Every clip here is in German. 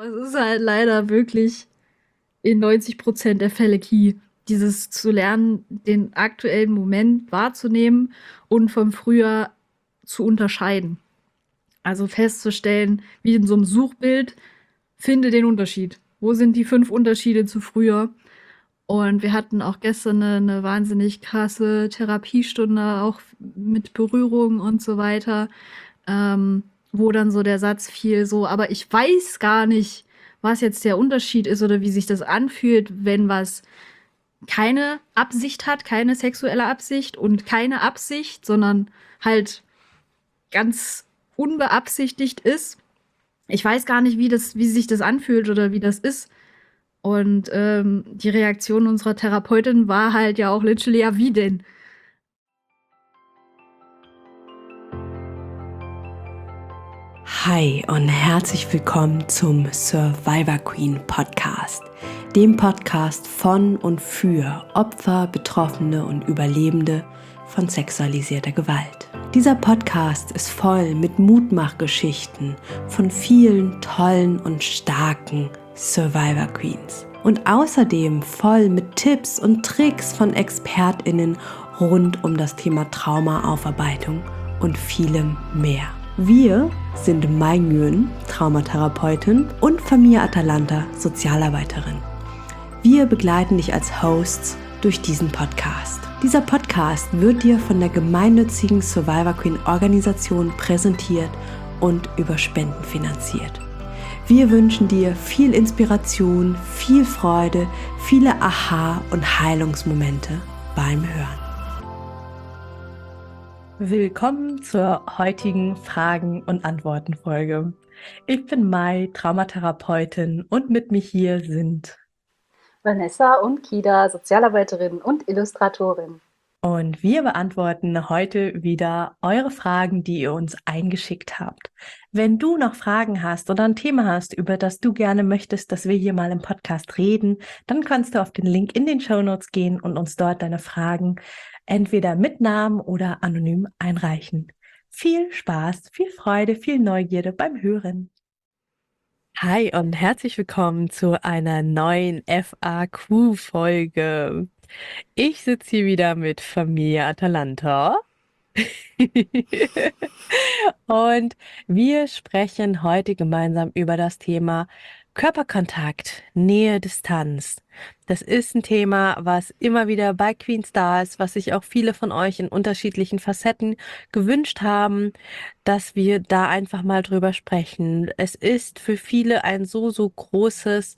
Aber es ist halt leider wirklich in 90% der Fälle key, dieses zu lernen, den aktuellen Moment wahrzunehmen und vom Frühjahr zu unterscheiden. Also festzustellen, wie in so einem Suchbild, finde den Unterschied. Wo sind die 5 Unterschiede zu früher? Und wir hatten auch gestern eine wahnsinnig krasse Therapiestunde, auch mit Berührung und so weiter, wo dann so der Satz fiel, so, aber ich weiß gar nicht, was jetzt der Unterschied ist oder wie sich das anfühlt, wenn was keine Absicht hat, keine sexuelle Absicht und keine Absicht, sondern halt ganz unbeabsichtigt ist. Ich weiß gar nicht, wie sich das anfühlt oder wie das ist. Und die Reaktion unserer Therapeutin war halt ja auch literally, ja, wie denn? Hi und herzlich willkommen zum Survivor Queen Podcast, dem Podcast von und für Opfer, Betroffene und Überlebende von sexualisierter Gewalt. Dieser Podcast ist voll mit Mutmachgeschichten von vielen tollen und starken Survivor Queens und außerdem voll mit Tipps und Tricks von ExpertInnen rund um das Thema Traumaaufarbeitung und vielem mehr. Wir sind Mai Nguyen, Traumatherapeutin, und Famia Atalanta, Sozialarbeiterin. Wir begleiten dich als Hosts durch diesen Podcast. Dieser Podcast wird dir von der gemeinnützigen Survivor Queen Organisation präsentiert und über Spenden finanziert. Wir wünschen dir viel Inspiration, viel Freude, viele Aha- und Heilungsmomente beim Hören. Willkommen zur heutigen Fragen- und Antworten-Folge. Ich bin Mai, Traumatherapeutin, und mit mir hier sind Vanessa und Kida, Sozialarbeiterin und Illustratorin. Und wir beantworten heute wieder eure Fragen, die ihr uns eingeschickt habt. Wenn du noch Fragen hast oder ein Thema hast, über das du gerne möchtest, dass wir hier mal im Podcast reden, dann kannst du auf den Link in den Shownotes gehen und uns dort deine Fragen entweder mit Namen oder anonym einreichen. Viel Spaß, viel Freude, viel Neugierde beim Hören. Hi und herzlich willkommen zu einer neuen FAQ-Folge. Ich sitze hier wieder mit Familie Atalanta. Und wir sprechen heute gemeinsam über das Thema Körperkontakt, Nähe, Distanz. Das ist ein Thema, was immer wieder bei Queens da ist, was sich auch viele von euch in unterschiedlichen Facetten gewünscht haben, dass wir da einfach mal drüber sprechen. Es ist für viele ein so großes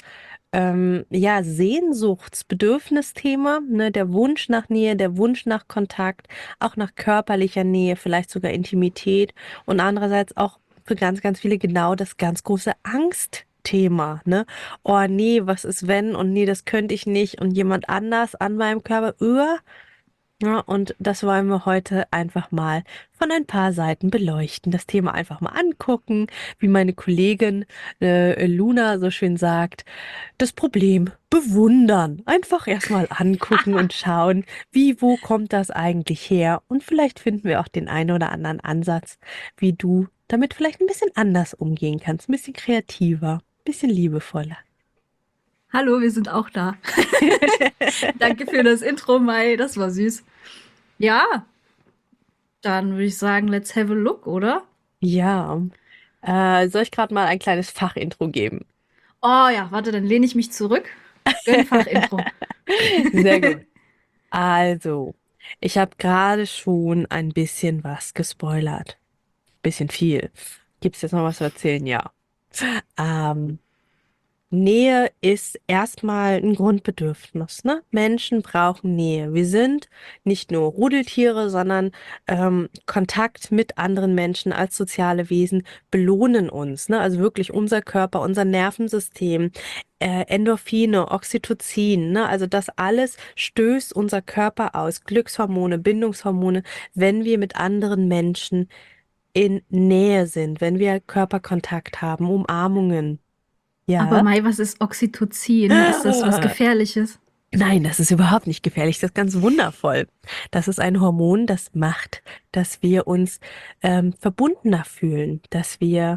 Sehnsuchtsbedürfnisthema, ne, der Wunsch nach Nähe, der Wunsch nach Kontakt, auch nach körperlicher Nähe, vielleicht sogar Intimität, und andererseits auch für ganz viele genau das ganz große Angstthema, ne? Oh nee, was ist wenn, und nee, das könnte ich nicht, und jemand anders an meinem Körper, ja, und das wollen wir heute einfach mal von ein paar Seiten beleuchten, das Thema einfach mal angucken, wie meine Kollegin Luna so schön sagt, das Problem bewundern. Einfach erstmal angucken und schauen, wo kommt das eigentlich her? Und vielleicht finden wir auch den einen oder anderen Ansatz, wie du damit vielleicht ein bisschen anders umgehen kannst, ein bisschen kreativer, ein bisschen liebevoller. Hallo, wir sind auch da. Danke für das Intro, Mai, das war süß. Ja, dann würde ich sagen, let's have a look, oder? Ja, soll ich gerade mal ein kleines Fachintro geben? Oh ja, warte, dann lehne ich mich zurück. Gönn Fachintro. Sehr gut. Also, ich habe gerade schon ein bisschen was gespoilert. Bisschen viel. Gibt's jetzt noch was zu erzählen? Ja. Ähm, Nähe ist erstmal ein Grundbedürfnis, ne? Menschen brauchen Nähe. Wir sind nicht nur Rudeltiere, sondern Kontakt mit anderen Menschen als soziale Wesen belohnen uns, ne? Also wirklich unser Körper, unser Nervensystem, Endorphine, Oxytocin, ne? Also das alles stößt unser Körper aus, Glückshormone, Bindungshormone, wenn wir mit anderen Menschen in Nähe sind, wenn wir Körperkontakt haben, Umarmungen. Aber Ja. Mai, was ist Oxytocin? Ist das was Gefährliches? Nein, das ist überhaupt nicht gefährlich. Das ist ganz wundervoll. Das ist ein Hormon, das macht, dass wir uns verbundener fühlen, dass wir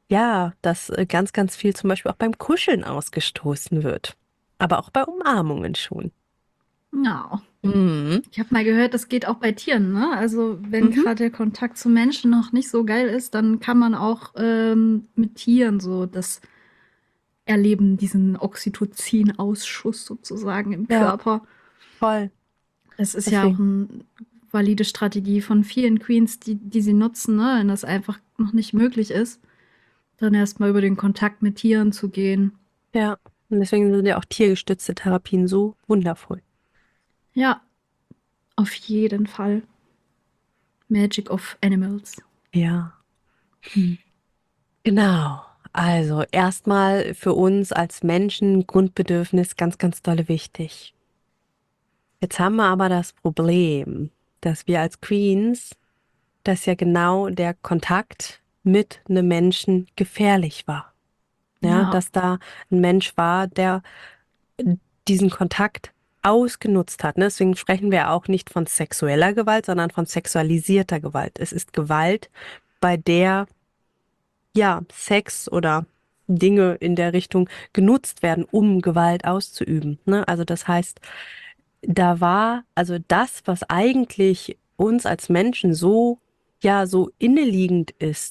ja, dass ganz, ganz viel zum Beispiel auch beim Kuscheln ausgestoßen wird. Aber auch bei Umarmungen schon. Ja. Mhm. Ich habe mal gehört, das geht auch bei Tieren, ne? Also wenn Mhm. gerade der Kontakt zu Menschen noch nicht so geil ist, dann kann man auch mit Tieren so das erleben, diesen Oxytocin-Ausschuss sozusagen im Ja, Körper. voll. Es ist ja auch Deswegen. eine valide Strategie von vielen Queens, die sie nutzen, ne? Wenn das einfach noch nicht möglich ist, dann erstmal über den Kontakt mit Tieren zu gehen. Ja. Und deswegen sind ja auch tiergestützte Therapien so wundervoll. Ja, auf jeden Fall. Magic of Animals. Ja. Hm. Genau. Also erstmal für uns als Menschen Grundbedürfnis ganz, ganz dolle wichtig. Jetzt haben wir aber das Problem, dass wir als Queens, dass ja genau der Kontakt mit einem Menschen gefährlich war. Ja, Ja, dass da ein Mensch war, der diesen Kontakt ausgenutzt hat. Ne? Deswegen sprechen wir auch nicht von sexueller Gewalt, sondern von sexualisierter Gewalt. Es ist Gewalt, bei der ja Sex oder Dinge in der Richtung genutzt werden, um Gewalt auszuüben. Ne? Also das heißt, da war also das, was eigentlich uns als Menschen so ja so inneliegend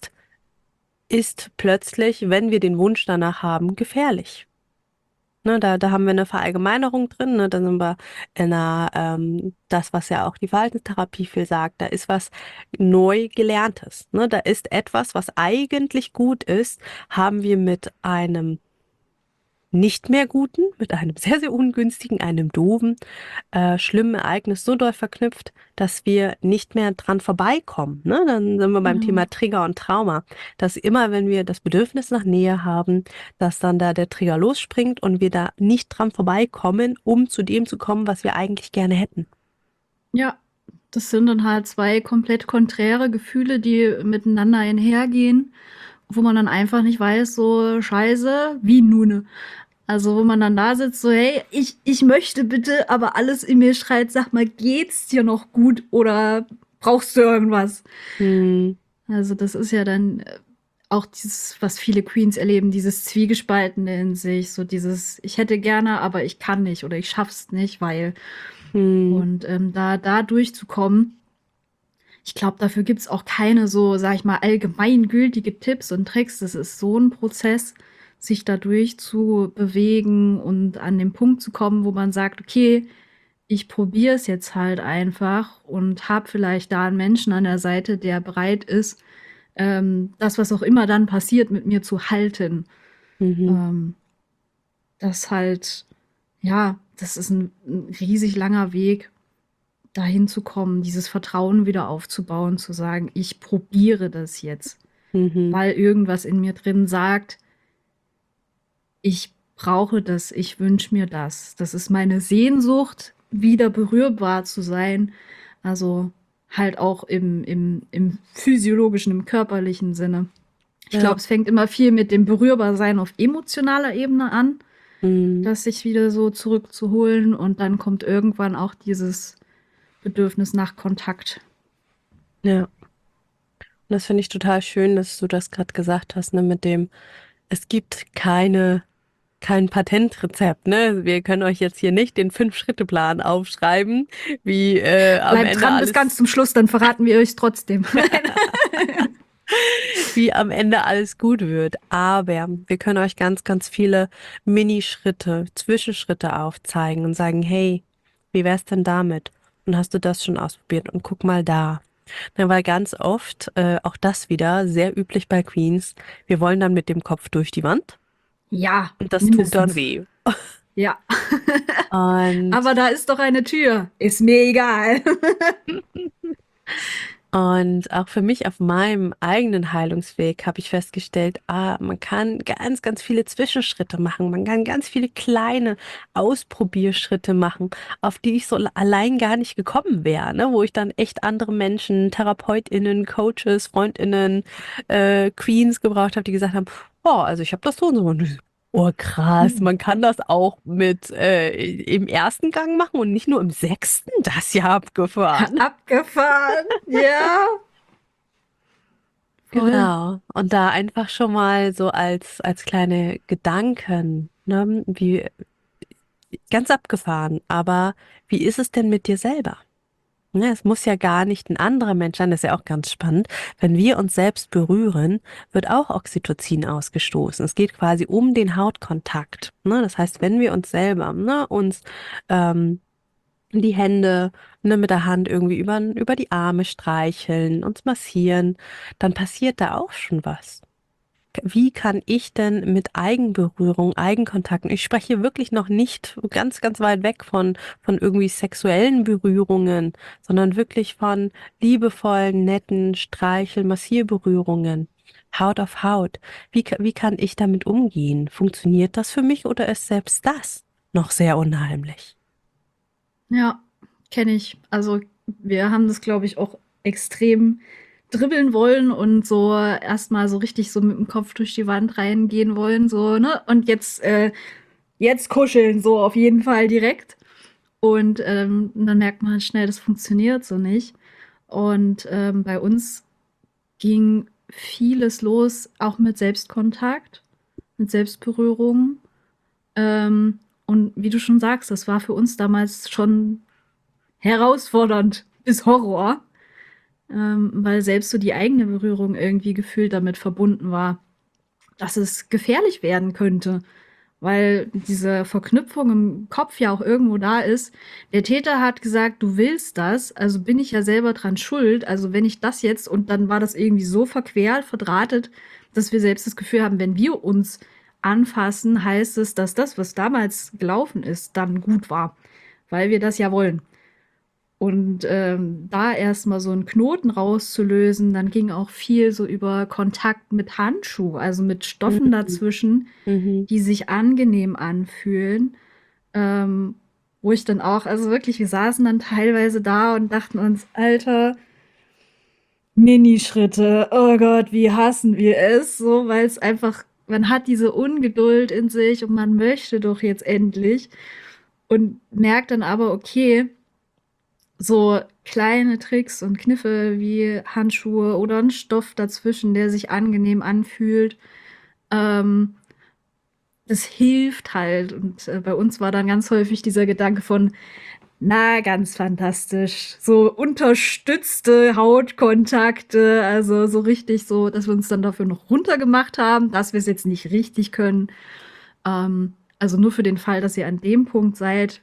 ist plötzlich, wenn wir den Wunsch danach haben, gefährlich. Ne, da haben wir eine Verallgemeinerung drin, ne, da sind wir in einer, das, was ja auch die Verhaltenstherapie viel sagt, da ist was neu Gelerntes. Ne, da ist etwas, was eigentlich gut ist, haben wir mit einem nicht mehr guten, mit einem sehr, sehr ungünstigen, einem doofen, schlimmen Ereignis so doll verknüpft, dass wir nicht mehr dran vorbeikommen. Ne? Dann sind wir beim genau. Thema Trigger und Trauma, dass immer, wenn wir das Bedürfnis nach Nähe haben, dass dann da der Trigger losspringt und wir da nicht dran vorbeikommen, um zu dem zu kommen, was wir eigentlich gerne hätten. Ja, das sind dann halt zwei komplett konträre Gefühle, die miteinander einhergehen, wo man dann einfach nicht weiß, so scheiße, wie nun. Also wo man dann da sitzt, so hey, ich möchte bitte, aber alles in mir schreit, sag mal, geht's dir noch gut oder brauchst du irgendwas? Hm, Also das ist ja dann auch dieses, was viele Queens erleben, dieses Zwiegespaltene in sich, so dieses, ich hätte gerne, aber ich kann nicht oder ich schaff's nicht, weil. hm, Und da durchzukommen, ich glaube, dafür gibt's auch keine so, sag ich mal, allgemeingültige Tipps und Tricks. Das ist so ein Prozess, sich dadurch zu bewegen und an den Punkt zu kommen, wo man sagt, okay, ich probiere es jetzt halt einfach und habe vielleicht da einen Menschen an der Seite, der bereit ist, das, was auch immer dann passiert, mit mir zu halten. mhm, Ähm, das halt, ja, das ist ein riesig langer Weg, dahin zu kommen, dieses Vertrauen wieder aufzubauen, zu sagen, ich probiere das jetzt, mhm, weil irgendwas in mir drin sagt, ich brauche das, ich wünsche mir das. Das ist meine Sehnsucht, wieder berührbar zu sein. Also halt auch im physiologischen, im körperlichen Sinne. Ich ja, glaube, es fängt immer viel mit dem Berührbarsein auf emotionaler Ebene an, hm, das sich wieder so zurückzuholen und dann kommt irgendwann auch dieses Bedürfnis nach Kontakt. ja. Und das finde ich total schön, dass du das gerade gesagt hast, ne, mit dem, es gibt kein Patentrezept, ne? Wir können euch jetzt hier nicht den Fünf-Schritte-Plan aufschreiben, wie am Bleibt Ende dran bis ganz alles, zum Schluss, dann verraten wir euch trotzdem. wie am Ende alles gut wird. Aber wir können euch ganz, ganz viele Minischritte, Zwischenschritte aufzeigen und sagen, hey, wie wär's denn damit? Und hast du das schon ausprobiert? Und guck mal da. Na, weil ganz oft, auch das wieder, sehr üblich bei Queens, wir wollen dann mit dem Kopf durch die Wand Ja, und das tut dann mindestens. weh. Ja. Und Aber da ist doch eine Tür. Ist mir egal. Und auch für mich auf meinem eigenen Heilungsweg habe ich festgestellt, man kann ganz, ganz viele Zwischenschritte machen. Man kann ganz viele kleine Ausprobierschritte machen, auf die ich so allein gar nicht gekommen wäre, ne? Wo ich dann echt andere Menschen, TherapeutInnen, Coaches, FreundInnen, Queens gebraucht habe, die gesagt haben, oh, also ich habe das so und so. Und ich so, oh, krass, man kann das auch mit im ersten Gang machen und nicht nur im sechsten. Das ist ja abgefahren. Abgefahren. Ja. Voll. Genau. Und da einfach schon mal so als kleine Gedanken, ne, wie ganz abgefahren, aber wie ist es denn mit dir selber? Ne, es muss ja gar nicht ein anderer Mensch sein, das ist ja auch ganz spannend. Wenn wir uns selbst berühren, wird auch Oxytocin ausgestoßen. Es geht quasi um den Hautkontakt. Ne? Das heißt, wenn wir uns selber, ne, uns ähm, die Hände, ne, mit der Hand irgendwie über die Arme streicheln, uns massieren, dann passiert da auch schon was. Wie kann ich denn mit Eigenberührung, Eigenkontakten, ich spreche hier wirklich noch nicht ganz, ganz weit weg von irgendwie sexuellen Berührungen, sondern wirklich von liebevollen, netten Massierberührungen, Haut auf Haut. Wie kann ich damit umgehen? Funktioniert das für mich oder ist selbst das noch sehr unheimlich? Ja, kenne ich. Also, wir haben das, glaube ich, auch extrem dribbeln wollen und so erstmal so richtig so mit dem Kopf durch die Wand reingehen wollen, so, ne? Und jetzt kuscheln, so auf jeden Fall direkt. Und dann merkt man halt schnell, das funktioniert so nicht. Und bei uns ging vieles los, auch mit Selbstkontakt, mit Selbstberührung. Und wie du schon sagst, das war für uns damals schon herausfordernd bis Horror, weil selbst so die eigene Berührung irgendwie gefühlt damit verbunden war, dass es gefährlich werden könnte, weil diese Verknüpfung im Kopf ja auch irgendwo da ist. Der Täter hat gesagt, du willst das, also bin ich ja selber dran schuld. Also wenn ich das jetzt und dann war das irgendwie so verquert, verdrahtet, dass wir selbst das Gefühl haben, wenn wir uns anfassen, heißt es, dass das, was damals gelaufen ist, dann gut war, weil wir das ja wollen. Und da erstmal so einen Knoten rauszulösen, dann ging auch viel so über Kontakt mit Handschuh, also mit Stoffen Mhm. dazwischen, Mhm. die sich angenehm anfühlen. Wo ich dann auch, also wirklich, wir saßen dann teilweise da und dachten uns, Alter, Minischritte, oh Gott, wie hassen wir es, so, weil es einfach, man hat diese Ungeduld in sich und man möchte doch jetzt endlich und merkt dann aber, okay, so kleine Tricks und Kniffe wie Handschuhe oder ein Stoff dazwischen, der sich angenehm anfühlt. Ähm, Das hilft halt. Und bei uns war dann ganz häufig dieser Gedanke von, na, ganz fantastisch. So unterstützte Hautkontakte, also so richtig so, dass wir uns dann dafür noch runtergemacht haben, dass wir es jetzt nicht richtig können. Also nur für den Fall, dass ihr an dem Punkt seid,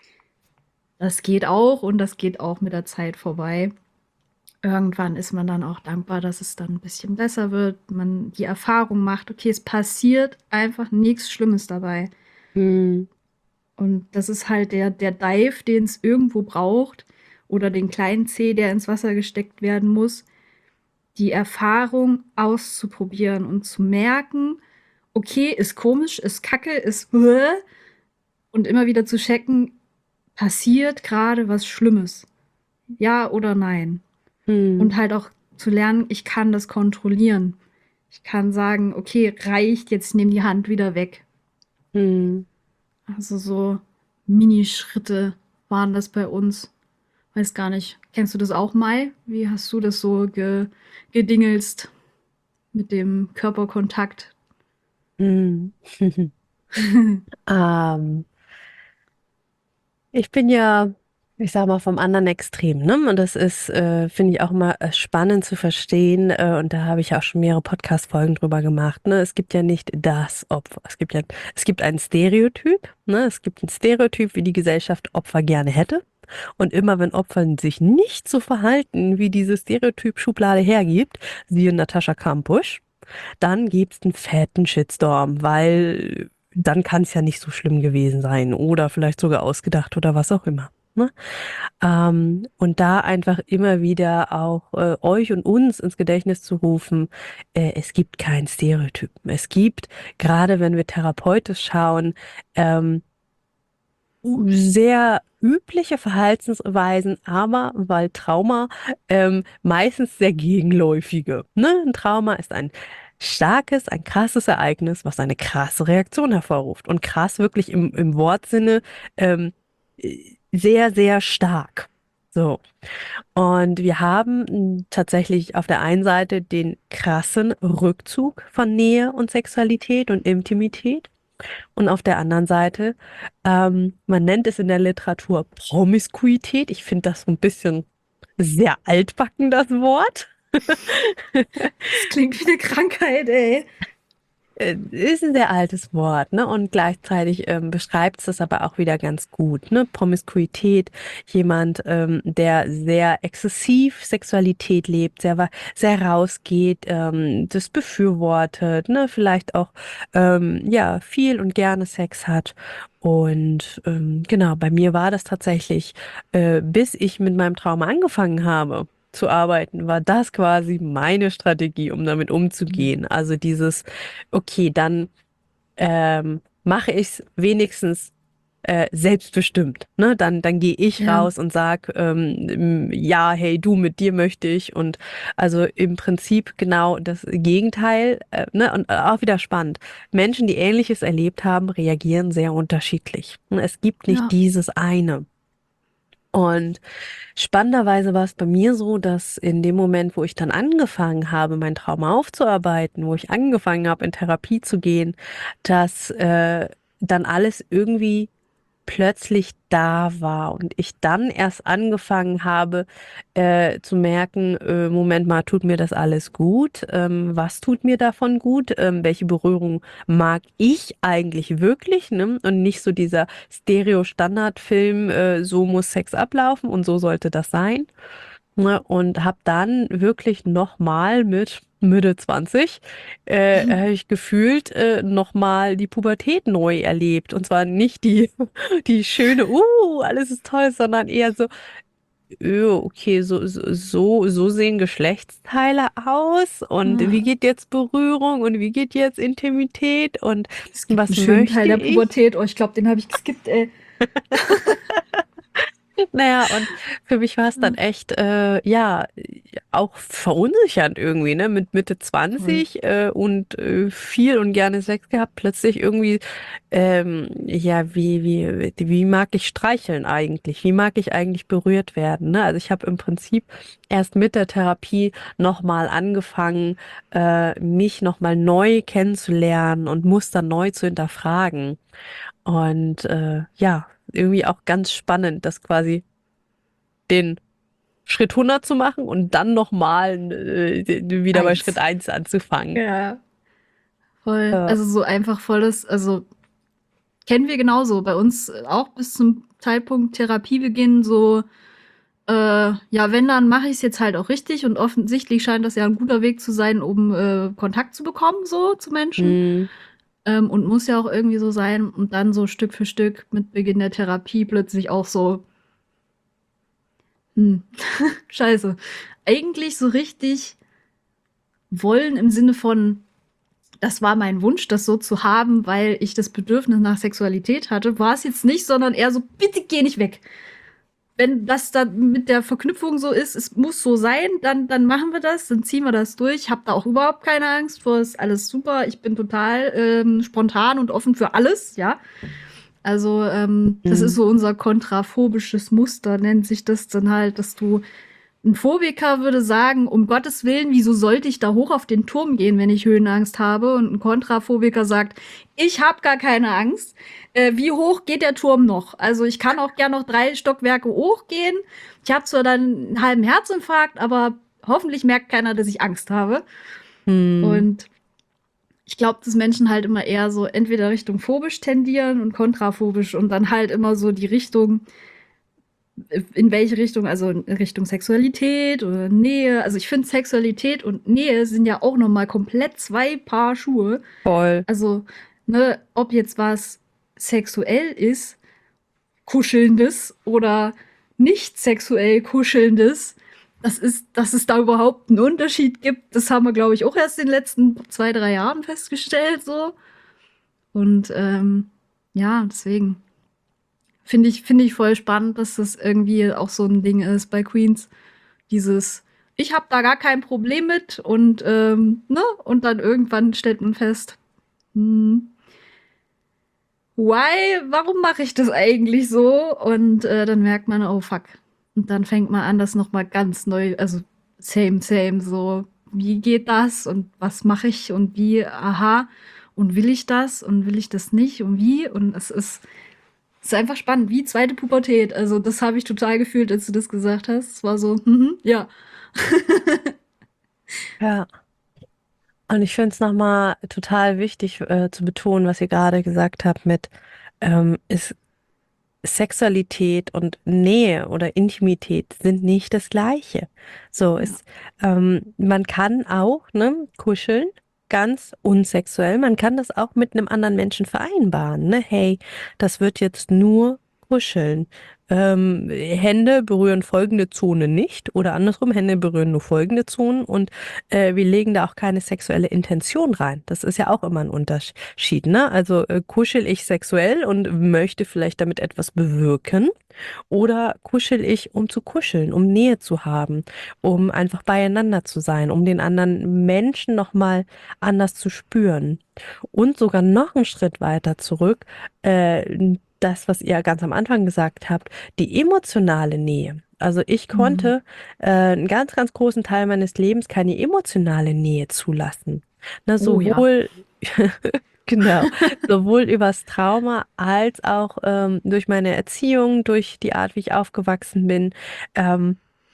das geht auch und das geht auch mit der Zeit vorbei. Irgendwann ist man dann auch dankbar, dass es dann ein bisschen besser wird. Man die Erfahrung macht, okay, es passiert einfach nichts Schlimmes dabei. Mhm. Und das ist halt der Dive, den es irgendwo braucht, oder den kleinen Zeh, der ins Wasser gesteckt werden muss, die Erfahrung auszuprobieren und zu merken, okay, ist komisch, ist kacke, ist und immer wieder zu checken, passiert gerade was Schlimmes? Ja oder nein? Und Mhm. halt auch zu lernen, ich kann das kontrollieren. Ich kann sagen, okay, reicht, jetzt nimm die Hand wieder weg. Mhm. Also so Minischritte waren das bei uns. Weiß gar nicht. Kennst du das auch, Mai? Wie hast du das so gedingelst mit dem Körperkontakt? Mhm. Ähm, Ich bin ja, ich sag mal, vom anderen Extrem, ne? Und das ist, finde ich auch mal spannend zu verstehen. Und da habe ich auch schon mehrere Podcast-Folgen drüber gemacht. Ne? Es gibt ja nicht das Opfer. Es gibt ein Stereotyp, ne? Es gibt ein Stereotyp, wie die Gesellschaft Opfer gerne hätte. Und immer wenn Opfer sich nicht so verhalten, wie diese Stereotyp-Schublade hergibt, siehe Natascha Kampusch, dann gibt's einen fetten Shitstorm, weil dann kann es ja nicht so schlimm gewesen sein oder vielleicht sogar ausgedacht oder was auch immer. Ne? Und da einfach immer wieder auch euch und uns ins Gedächtnis zu rufen, es gibt kein Stereotyp. Es gibt, gerade wenn wir therapeutisch schauen, ähm, sehr übliche Verhaltensweisen, aber weil Trauma meistens sehr gegenläufige. Ne? Ein Trauma ist ein starkes, ein krasses Ereignis, was eine krasse Reaktion hervorruft. Und krass wirklich im Wortsinne sehr, sehr stark. So. Und wir haben tatsächlich auf der einen Seite den krassen Rückzug von Nähe und Sexualität und Intimität. Und auf der anderen Seite, man nennt es in der Literatur Promiskuität. Ich finde das so ein bisschen sehr altbacken, das Wort. Das klingt wie eine Krankheit, ey. Ist ein sehr altes Wort, ne? Und gleichzeitig beschreibt es das aber auch wieder ganz gut, ne? Promiskuität, jemand, der sehr exzessiv Sexualität lebt, sehr rausgeht, das befürwortet, ne? Vielleicht auch ja viel und gerne Sex hat. Und genau, bei mir war das tatsächlich, bis ich mit meinem Trauma angefangen habe zu arbeiten, war das quasi meine Strategie, um damit umzugehen. Also dieses, okay, dann mache ich es wenigstens selbstbestimmt. Ne? Dann gehe ich Ja, raus und sag, ja, hey, du, mit dir möchte ich. Und also im Prinzip genau das Gegenteil. Ne? Und auch wieder spannend. Menschen, die Ähnliches erlebt haben, reagieren sehr unterschiedlich. Es gibt nicht ja. dieses eine. Und spannenderweise war es bei mir so, dass in dem Moment, wo ich dann angefangen habe, mein Trauma aufzuarbeiten, wo ich angefangen habe, in Therapie zu gehen, dass dann alles irgendwie plötzlich da war und ich dann erst angefangen habe zu merken, Moment mal, tut mir das alles gut? Was tut mir davon gut? Welche Berührung mag ich eigentlich wirklich? Ne? Und nicht so dieser Stereo-Standardfilm, so muss Sex ablaufen und so sollte das sein. Ne? Und habe dann wirklich nochmal mit Mitte 20 habe ich gefühlt nochmal die Pubertät neu erlebt. Und zwar nicht die schöne, alles ist toll, sondern eher so, okay, so sehen Geschlechtsteile aus und wie Ah, geht jetzt Berührung und wie geht jetzt Intimität und es gibt einen was schönen Teil möchte der ich? Pubertät. Oh, ich glaube, den habe ich geskippt, ey. Naja, und für mich war es dann echt, ja, auch verunsichernd irgendwie, ne? Mit Mitte Voll. 20 und viel und gerne Sex gehabt, plötzlich irgendwie, ja, wie mag ich streicheln eigentlich? Wie mag ich eigentlich berührt werden, ne? Also ich habe im Prinzip erst mit der Therapie nochmal angefangen, mich nochmal neu kennenzulernen und Muster neu zu hinterfragen. Und ja, irgendwie auch ganz spannend, das quasi den Schritt 100 zu machen und dann nochmal wieder bei Schritt Eins. 1 anzufangen. Ja, voll. Äh, Also so einfach volles, also kennen wir genauso. Bei uns auch bis zum Zeitpunkt Therapiebeginn so, ja, wenn, dann mache ich es jetzt halt auch richtig und offensichtlich scheint das ja ein guter Weg zu sein, um Kontakt zu bekommen, so zu Menschen. mh, Und muss ja auch irgendwie so sein. Und dann so Stück für Stück mit Beginn der Therapie plötzlich auch so, hm, scheiße. Eigentlich so richtig wollen im Sinne von, das war mein Wunsch, das so zu haben, weil ich das Bedürfnis nach Sexualität hatte, war es jetzt nicht, sondern eher so, bitte geh nicht weg. Wenn das dann mit der Verknüpfung so ist, es muss so sein, dann machen wir das, dann ziehen wir das durch. Ich habe da auch überhaupt keine Angst vor, ist alles super. Ich bin total spontan und offen für alles, ja. Also, das ist mh, so unser kontraphobisches Muster, nennt sich das dann halt, dass du ein Phobiker würde sagen, um Gottes Willen, wieso sollte ich da hoch auf den Turm gehen, wenn ich Höhenangst habe? Und ein Kontraphobiker sagt, ich habe gar keine Angst. Wie hoch geht der Turm noch? Also ich kann auch gern noch 3 Stockwerke hochgehen. Ich habe zwar dann einen halben Herzinfarkt, aber hoffentlich merkt keiner, dass ich Angst habe. mh, Und ich glaube, dass Menschen halt immer eher so entweder Richtung phobisch tendieren und kontraphobisch und dann halt immer so die Richtung, in welche Richtung, also in Richtung Sexualität oder Nähe. Also ich finde, Sexualität und Nähe sind ja auch noch mal komplett 2 Paar Schuhe. voll. Also, ne, ob jetzt was sexuell ist, kuschelndes oder nicht sexuell kuschelndes, dass es da überhaupt einen Unterschied gibt, das haben wir, glaube ich, auch erst in den letzten 2, 3 Jahren festgestellt so. Und, ja, deswegen finde ich voll spannend, dass das irgendwie auch so ein Ding ist bei Queens. Dieses, ich habe da gar kein Problem mit und ne? Und dann irgendwann stellt man fest, hm, warum mache ich das eigentlich so? Und dann merkt man, oh fuck, Und dann fängt man an, das nochmal ganz neu, also same, so, wie geht das und was mache ich und wie, aha, und will ich das und will ich das nicht und wie? Und es ist einfach spannend, wie zweite Pubertät. Also das habe ich total gefühlt, als du das gesagt hast. Es war so, ja. Ja. Und ich finde es nochmal total wichtig zu betonen, was ihr gerade gesagt habt mit ist Sexualität und Nähe oder Intimität sind nicht das Gleiche. So Ja. ist, man kann auch, ne, kuscheln, ganz unsexuell. Man kann das auch mit einem anderen Menschen vereinbaren, ne? Hey, das wird jetzt nur kuscheln. Hände berühren folgende Zone nicht oder andersrum, Hände berühren nur folgende Zonen und wir legen da auch keine sexuelle Intention rein. Das ist ja auch immer ein Unterschied, ne? Also kuschel ich sexuell und möchte vielleicht damit etwas bewirken oder kuschel ich, um zu kuscheln, um Nähe zu haben, um einfach beieinander zu sein, um den anderen Menschen nochmal anders zu spüren. Und sogar noch einen Schritt weiter zurück, das, was ihr ganz am Anfang gesagt habt, die emotionale Nähe. Also ich Mhm. konnte einen ganz, ganz großen Teil meines Lebens keine emotionale Nähe zulassen. Na, Oh ja. sowohl, genau, sowohl übers Trauma als auch durch meine Erziehung, durch die Art, wie ich aufgewachsen bin. Ähm,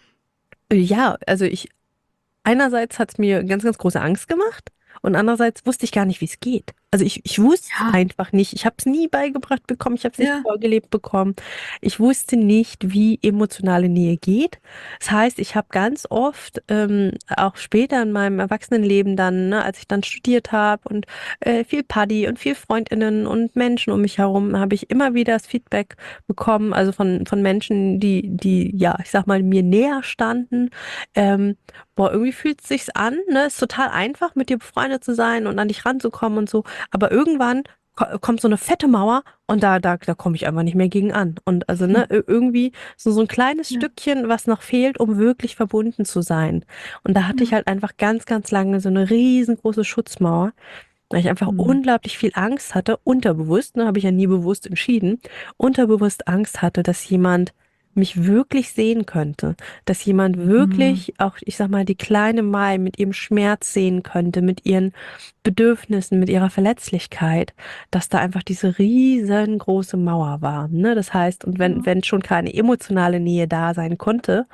ja, also einerseits hat es mir ganz, ganz große Angst gemacht und andererseits wusste ich gar nicht, wie es geht. Also ich wusste es Ja, einfach nicht. Ich habe es nie beigebracht bekommen, ich habe es nicht ja. vorgelebt bekommen. Ich wusste nicht, wie emotionale Nähe geht. Das heißt, ich habe ganz oft, auch später in meinem Erwachsenenleben dann, ne, als ich dann studiert habe und viel Paddy und viel Freundinnen und Menschen um mich herum, habe ich immer wieder das Feedback bekommen, also von Menschen, ja, ich sag mal, mir näher standen. Ähm, Boah, irgendwie fühlt es sich an, ne? Ist total einfach, mit dir befreundet zu sein und an dich ranzukommen und so. Aber irgendwann kommt so eine fette Mauer und da komme ich einfach nicht mehr gegen an. Und also, ne, irgendwie so ein kleines Ja, Stückchen, was noch fehlt, um wirklich verbunden zu sein. Und da hatte ich ja. halt einfach ganz, ganz lange so eine riesengroße Schutzmauer, weil ich einfach Mhm. unglaublich viel Angst hatte, unterbewusst, ne, habe ich ja nie bewusst entschieden, unterbewusst Angst hatte, dass jemand mich wirklich sehen könnte, dass jemand Mhm. wirklich auch, ich sag mal, die kleine Mai mit ihrem Schmerz sehen könnte, mit ihren Bedürfnissen, mit ihrer Verletzlichkeit, dass da einfach diese riesengroße Mauer war, ne? Das heißt, und Ja. wenn schon keine emotionale Nähe da sein konnte,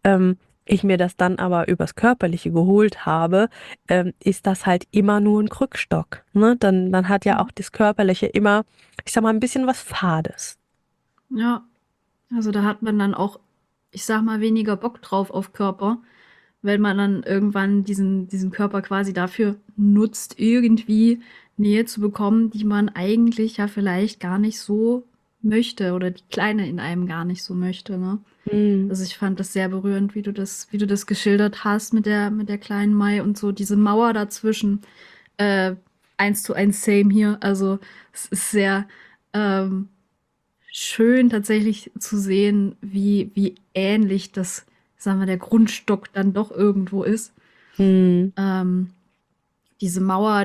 ich mir das dann aber übers Körperliche geholt habe, ist das halt immer nur ein Krückstock, ne? Dann hat ja Ja. auch das Körperliche immer, ich sag mal, ein bisschen was Fades. Ja. Also da hat man dann auch, ich sag mal, weniger Bock drauf auf Körper, wenn man dann irgendwann diesen Körper quasi dafür nutzt, irgendwie Nähe zu bekommen, die man eigentlich ja vielleicht gar nicht so möchte oder die Kleine in einem gar nicht so möchte, ne? Hm. Also ich fand das sehr berührend, wie du das geschildert hast mit der kleinen Mai und so diese Mauer dazwischen. Äh, 1:1 same hier. Also es ist sehr ähm, schön tatsächlich zu sehen, wie ähnlich das, sagen wir, der Grundstock dann doch irgendwo ist. Hm. Ähm, diese Mauer,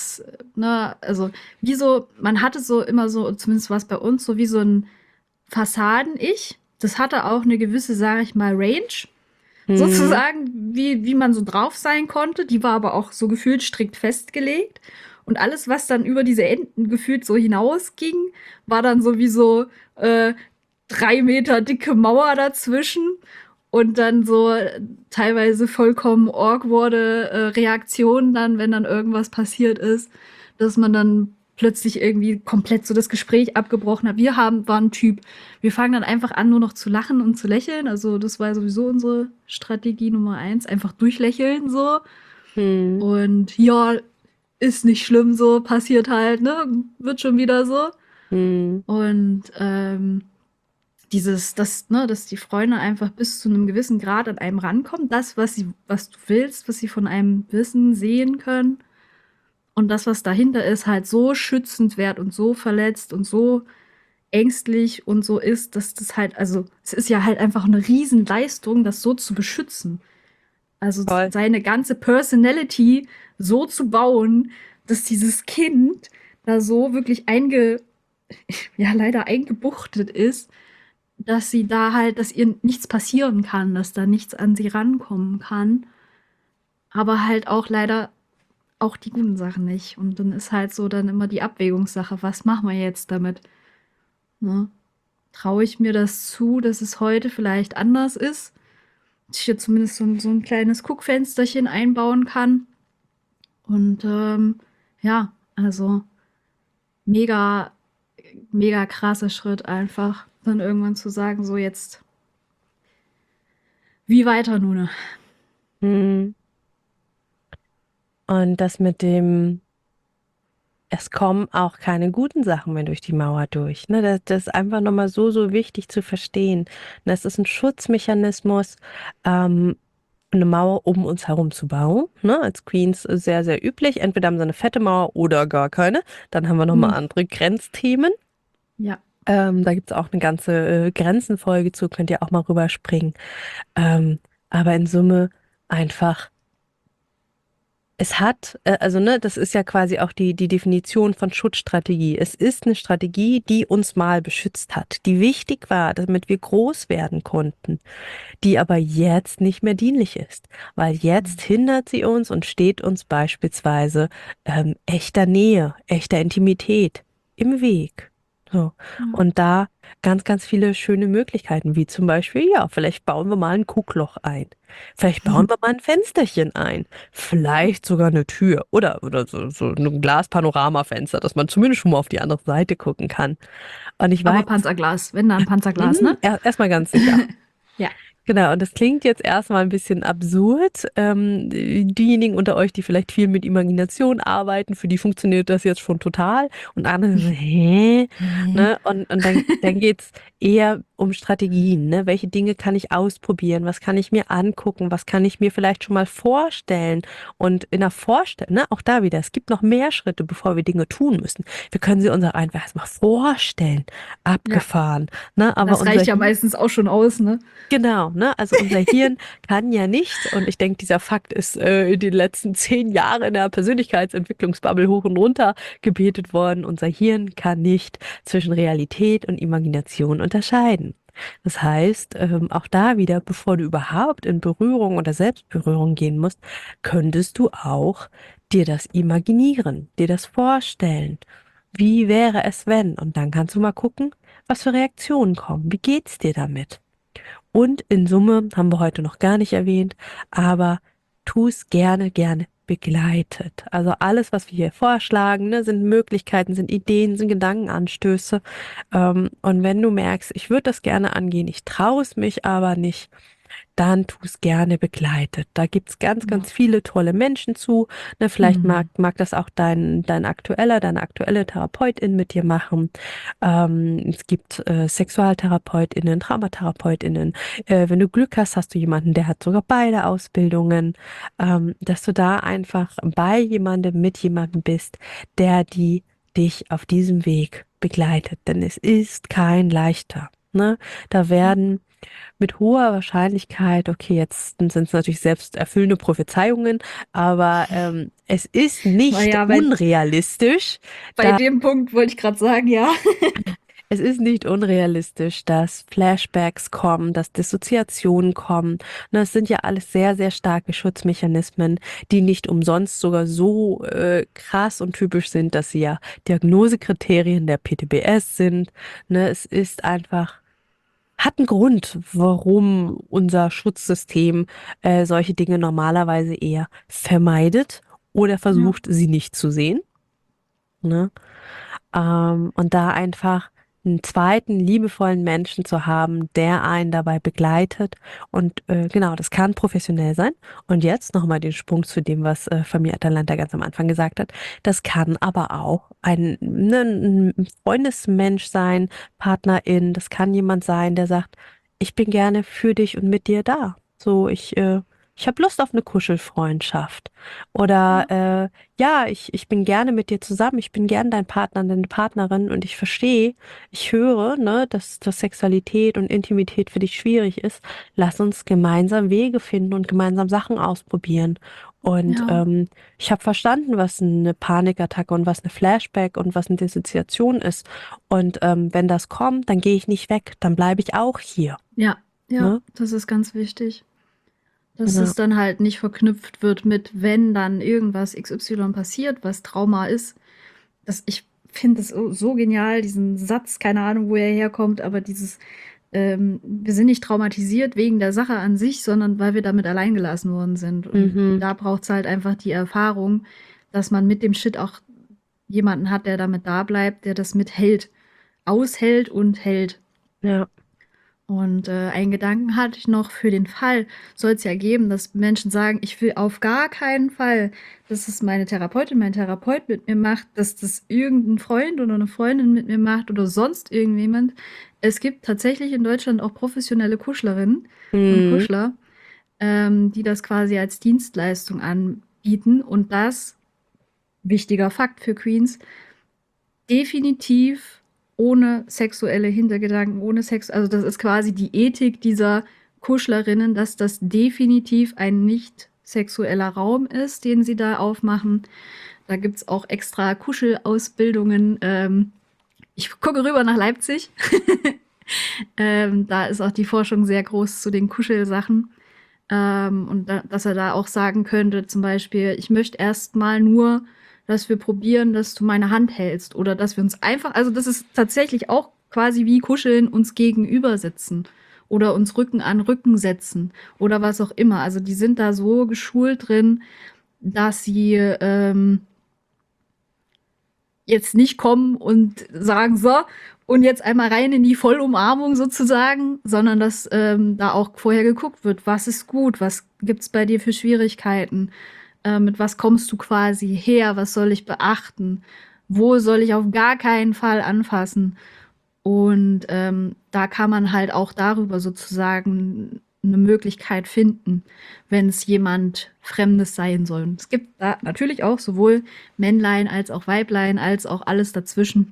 ne, also wie so, man hatte so immer so, zumindest war es bei uns, so wie so ein Fassaden-Ich. Das hatte auch eine gewisse, sage ich mal, Range, Hm. sozusagen, wie man so drauf sein konnte. Die war aber auch so gefühlt strikt festgelegt. Und alles, was dann über diese Enden gefühlt so hinausging, war dann sowieso 3 Meter dicke Mauer dazwischen. Und dann so teilweise vollkommen awkwarde Reaktionen dann, wenn dann irgendwas passiert ist, dass man dann plötzlich irgendwie komplett so das Gespräch abgebrochen hat. Waren ein Typ. Wir fangen dann einfach an, nur noch zu lachen und zu lächeln. Also das war sowieso unsere Strategie Nummer 1. Einfach durchlächeln so. Hm. Und ja, ist nicht schlimm so, passiert halt, ne? Wird schon wieder so. Hm. Und dass die Freunde einfach bis zu einem gewissen Grad an einem rankommen, das, was du willst, was sie von einem wissen, sehen können. Und das, was dahinter ist, halt so schützenswert und so verletzt und so ängstlich und so ist, dass das halt, also es ist ja halt einfach eine Riesenleistung, das so zu beschützen. Also Toll. seine ganze Personality so zu bauen, dass dieses Kind da so wirklich ja, leider eingebuchtet ist, dass sie da halt, dass ihr nichts passieren kann, dass da nichts an sie rankommen kann. Aber halt auch leider auch die guten Sachen nicht. Und dann ist halt so dann immer die Abwägungssache, was machen wir jetzt damit? Ne? Traue ich mir das zu, dass es heute vielleicht anders ist? Dass ich hier zumindest so ein kleines Guckfensterchen einbauen kann. Und ja, also mega, mega krasser Schritt einfach, dann irgendwann zu sagen, so jetzt, wie weiter nun? Hm. Und das mit dem, es kommen auch keine guten Sachen mehr durch die Mauer durch. Ne? Das ist einfach nochmal so wichtig zu verstehen. Das ist ein Schutzmechanismus, eine Mauer um uns herum zu bauen. Ne? Als Queens sehr üblich. Entweder haben sie eine fette Mauer oder gar keine. Dann haben wir nochmal Hm. andere Grenzthemen. Ja. Da gibt es auch eine ganze Grenzenfolge zu, könnt ihr auch mal rüberspringen. Aber in Summe einfach, es hat, also ne, das ist ja quasi auch die Definition von Schutzstrategie. Es ist eine Strategie, die uns mal beschützt hat, die wichtig war, damit wir groß werden konnten, die aber jetzt nicht mehr dienlich ist, weil jetzt hindert sie uns und steht uns beispielsweise echter Nähe, echter Intimität im Weg. So. Ja. Und da ganz viele schöne Möglichkeiten, wie zum Beispiel, ja, vielleicht bauen wir mal ein Guckloch ein. Vielleicht bauen wir mal ein Fensterchen ein. Vielleicht sogar eine Tür oder so ein Glaspanoramafenster, dass man zumindest schon mal auf die andere Seite gucken kann. Und ich Aber weiß, Panzerglas, wenn dann Panzerglas, ne? erstmal ganz sicher. Ja. Genau, und das klingt jetzt erstmal ein bisschen absurd. Diejenigen unter euch, die vielleicht viel mit Imagination arbeiten, für die funktioniert das jetzt schon total. Und andere so, hä? Ne? Und dann geht's eher um Strategien. Ne? Welche Dinge kann ich ausprobieren? Was kann ich mir angucken? Was kann ich mir vielleicht schon mal vorstellen? Und in der Vorstellung, ne, auch da wieder, es gibt noch mehr Schritte, bevor wir Dinge tun müssen. Wir können sie uns auch einfach erstmal vorstellen. Ja. Abgefahren. Ne? Aber Das reicht ja unser meistens auch schon aus, ne? Genau, ne? Also unser Hirn kann ja nicht, und ich denke, dieser Fakt ist in den letzten 10 Jahren in der Persönlichkeitsentwicklungsbubble hoch und runter gebetet worden. Unser Hirn kann nicht zwischen Realität und Imagination unterscheiden. Das heißt, auch da wieder, bevor du überhaupt in Berührung oder Selbstberührung gehen musst, könntest du auch dir das imaginieren, dir das vorstellen. Wie wäre es, wenn? Und dann kannst du mal gucken, was für Reaktionen kommen. Wie geht's dir damit? Und in Summe haben wir heute noch gar nicht erwähnt, aber tu es gerne begleitet. Also alles, was wir hier vorschlagen, ne, sind Möglichkeiten, sind Ideen, sind Gedankenanstöße. Und wenn du merkst, ich würde das gerne angehen, ich traue es mich aber nicht, dann tu es gerne begleitet. Da gibt's Ja. ganz viele tolle Menschen zu. Ne, vielleicht mag, Mhm. mag das auch deine aktuelle Therapeutin mit dir machen. Es gibt SexualtherapeutInnen, TraumatherapeutInnen. Wenn du Glück hast, hast du jemanden, der hat sogar beide Ausbildungen. Dass du da einfach bei jemandem, mit jemandem bist, der dich auf diesem Weg begleitet. Denn es ist kein leichter. Ne? Da werden mit hoher Wahrscheinlichkeit, okay, jetzt sind es natürlich selbst erfüllende Prophezeiungen, aber es ist nicht Naja, unrealistisch, bei dem Punkt wollte ich gerade sagen, ja. es ist nicht unrealistisch, dass Flashbacks kommen, dass Dissoziationen kommen. Und das sind ja alles sehr starke Schutzmechanismen, die nicht umsonst sogar so krass und typisch sind, dass sie ja Diagnosekriterien der PTBS sind. Ne, es ist einfach hat einen Grund, warum unser Schutzsystem solche Dinge normalerweise eher vermeidet oder Ja. versucht, sie nicht zu sehen. Ne? Und da einfach einen zweiten liebevollen Menschen zu haben, der einen dabei begleitet. Und genau, das kann professionell sein. Und jetzt nochmal den Sprung zu dem, was Famille Atalanta ganz am Anfang gesagt hat. Das kann aber auch ein Freundesmensch sein, Partnerin. Das kann jemand sein, der sagt, ich bin gerne für dich und mit dir da. So, ich ich habe Lust auf eine Kuschelfreundschaft. Oder ja, ich bin gerne mit dir zusammen, ich bin gern dein Partner, deine Partnerin und ich verstehe, ich höre, ne, dass Sexualität und Intimität für dich schwierig ist. Lass uns gemeinsam Wege finden und gemeinsam Sachen ausprobieren. Und Ja, ich habe verstanden, was eine Panikattacke und was eine Flashback und was eine Dissoziation ist. Und wenn das kommt, dann gehe ich nicht weg, dann bleibe ich auch hier. ja, ja, Ne? das ist ganz wichtig. Dass Ja. es dann halt nicht verknüpft wird mit, wenn dann irgendwas XY passiert, was Trauma ist. Ich finde es so genial, diesen Satz, keine Ahnung, wo er herkommt, aber wir sind nicht traumatisiert wegen der Sache an sich, sondern weil wir damit alleingelassen worden sind. Und Mhm. da braucht es halt einfach die Erfahrung, dass man mit dem Shit auch jemanden hat, der damit da bleibt, der das mithält, aushält und hält. Ja. Und einen Gedanken hatte ich noch für den Fall, soll es ja geben, dass Menschen sagen, ich will auf gar keinen Fall, dass es meine Therapeutin, mein Therapeut mit mir macht, dass das irgendein Freund oder eine Freundin mit mir macht oder sonst irgendjemand. Es gibt tatsächlich in Deutschland auch professionelle Kuschlerinnen und Mhm. Kuschler, die das quasi als Dienstleistung anbieten. Und das, wichtiger Fakt für Queens, definitiv ohne sexuelle Hintergedanken, ohne Sex. Also das ist quasi die Ethik dieser Kuschlerinnen, dass das definitiv ein nicht sexueller Raum ist, den sie da aufmachen. Da gibt es auch extra Kuschelausbildungen. Ich gucke rüber nach Leipzig. Da ist auch die Forschung sehr groß zu den Kuschelsachen. Dass er da auch sagen könnte, zum Beispiel, ich möchte erst mal nur, dass wir probieren, dass du meine Hand hältst oder dass wir uns einfach, also das ist tatsächlich auch quasi wie Kuscheln, uns gegenüber sitzen oder uns Rücken an Rücken setzen oder was auch immer. Also die sind da so geschult drin, dass sie jetzt nicht kommen und sagen, so, und jetzt einmal rein in die Vollumarmung sozusagen, sondern dass da auch vorher geguckt wird, was ist gut, was gibt's bei dir für Schwierigkeiten, mit was kommst du quasi her, was soll ich beachten, wo soll ich auf gar keinen Fall anfassen. Und da kann man halt auch darüber sozusagen eine Möglichkeit finden, wenn es jemand Fremdes sein soll. Und es gibt da natürlich auch sowohl Männlein als auch Weiblein, als auch alles dazwischen,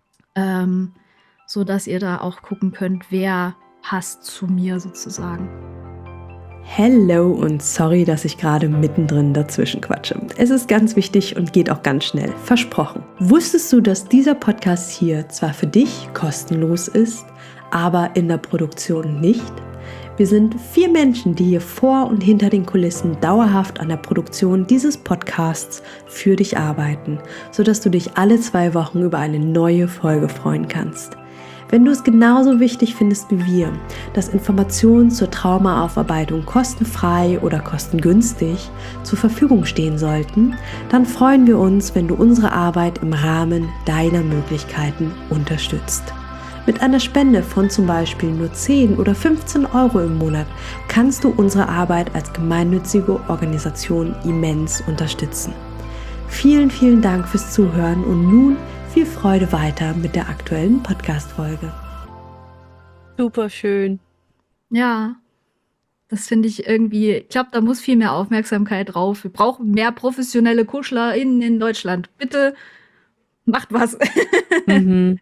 so dass ihr da auch gucken könnt, wer passt zu mir sozusagen. Hello und sorry, dass ich gerade mittendrin dazwischen quatsche. Es ist ganz wichtig und geht auch ganz schnell. Versprochen. Wusstest du, dass dieser Podcast hier zwar für dich kostenlos ist, aber in der Produktion nicht? Wir sind 4 Menschen, die hier vor und hinter den Kulissen dauerhaft an der Produktion dieses Podcasts für dich arbeiten, sodass du dich alle 2 Wochen über eine neue Folge freuen kannst. Wenn du es genauso wichtig findest wie wir, dass Informationen zur Traumaaufarbeitung kostenfrei oder kostengünstig zur Verfügung stehen sollten, dann freuen wir uns, wenn du unsere Arbeit im Rahmen deiner Möglichkeiten unterstützt. Mit einer Spende von zum Beispiel nur 10 oder 15 Euro im Monat kannst du unsere Arbeit als gemeinnützige Organisation immens unterstützen. Vielen, vielen Dank fürs Zuhören und nun viel Freude weiter mit der aktuellen Podcast-Folge. Super schön. Ja, das finde ich irgendwie, ich glaube, da muss viel mehr Aufmerksamkeit drauf. Wir brauchen mehr professionelle KuschlerInnen in Deutschland. Bitte macht was. Mhm.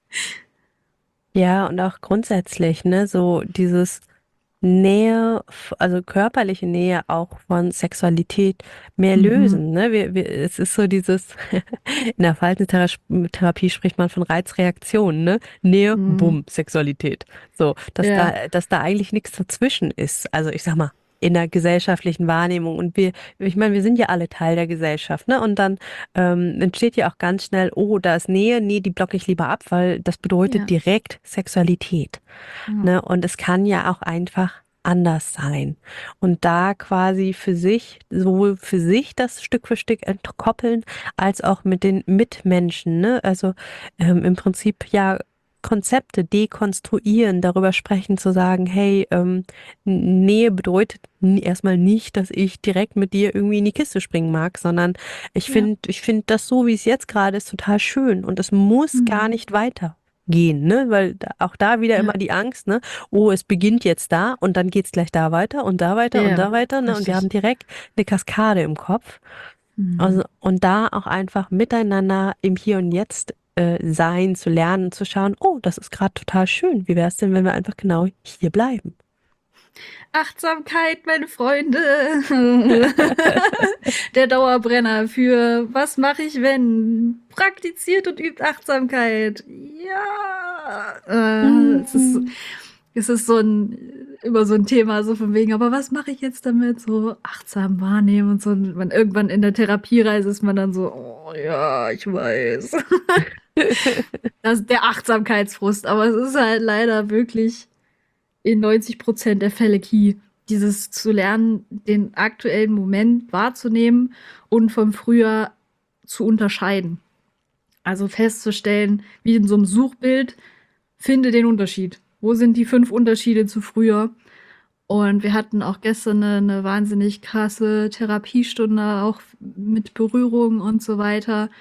Ja, und auch grundsätzlich, ne, so dieses Nähe, also körperliche Nähe auch von Sexualität mehr lösen, ne? Es ist so dieses, in der Verhaltenstherapie spricht man von Reizreaktion, ne? Nähe, bumm, Sexualität. So, Ja. dass da eigentlich nichts dazwischen ist. Also ich sag mal, in der gesellschaftlichen Wahrnehmung. Und ich meine, wir sind ja alle Teil der Gesellschaft, ne? Und dann entsteht ja auch ganz schnell, oh, da ist Nähe, nee, die blocke ich lieber ab, weil das bedeutet Ja. direkt Sexualität. Ja. Ne? Und es kann ja auch einfach anders sein. Und da quasi für sich, sowohl für sich das Stück für Stück entkoppeln, als auch mit den Mitmenschen, ne? Also im Prinzip ja Konzepte dekonstruieren, darüber sprechen, zu sagen, hey, Nähe bedeutet erstmal nicht, dass ich direkt mit dir irgendwie in die Kiste springen mag, sondern ich Ja. finde das so, wie es jetzt gerade ist, total schön und es muss gar nicht weiter. gehen, ne? Weil auch da wieder immer Ja, die Angst, ne? Oh, es beginnt jetzt da und dann geht's gleich da weiter und da weiter und ja, da weiter, ne? Und wir haben richtig. direkt eine Kaskade im Kopf. Also, Mhm. und da auch einfach miteinander im Hier und Jetzt sein, zu lernen, zu schauen, oh, das ist gerade total schön. Wie wäre es denn, wenn wir einfach genau hier bleiben? Achtsamkeit, meine Freunde. Der Dauerbrenner für was mache ich, wenn? Praktiziert und übt Achtsamkeit. Ja. Mm. Es ist so ein, immer so ein Thema, so von wegen, aber was mache ich jetzt damit? So achtsam wahrnehmen und so. Und man irgendwann in der Therapiereise ist man dann so, oh ja, ich weiß. Das ist der Achtsamkeitsfrust, aber es ist halt leider wirklich in 90% der Fälle key. Dieses zu lernen, den aktuellen Moment wahrzunehmen und vom Früher zu unterscheiden. Also festzustellen, wie in so einem Suchbild, finde den Unterschied. Wo sind die 5 Unterschiede zu früher? Und wir hatten auch gestern eine wahnsinnig krasse Therapiestunde, auch mit Berührung und so weiter,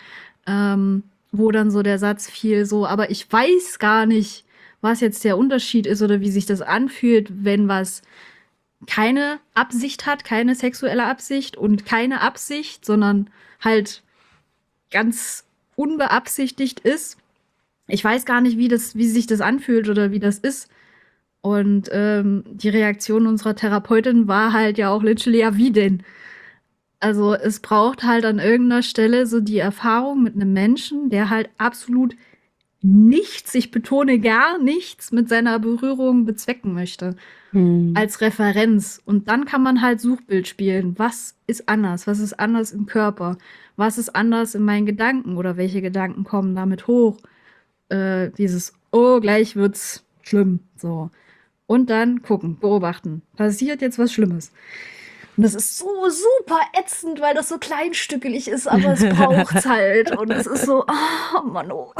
wo dann so der Satz fiel, so, aber ich weiß gar nicht, was jetzt der Unterschied ist oder wie sich das anfühlt, wenn was keine Absicht hat, keine sexuelle Absicht und keine Absicht, sondern halt ganz unbeabsichtigt ist. Ich weiß gar nicht, wie sich das anfühlt oder wie das ist. Und die Reaktion unserer Therapeutin war halt ja auch literally, ja, wie denn? Also es braucht halt an irgendeiner Stelle so die Erfahrung mit einem Menschen, der halt absolut nichts, ich betone gar nichts, mit seiner Berührung bezwecken möchte. Hm. Als Referenz. Und dann kann man halt Suchbild spielen. Was ist anders? Was ist anders im Körper? Was ist anders in meinen Gedanken? Oder welche Gedanken kommen damit hoch? Dieses, oh, gleich wird's schlimm. So. Und dann gucken, beobachten. Passiert jetzt was Schlimmes. Und das ist so super ätzend, weil das so kleinstückelig ist, aber es braucht's halt. Und es ist so, oh Mann, oh.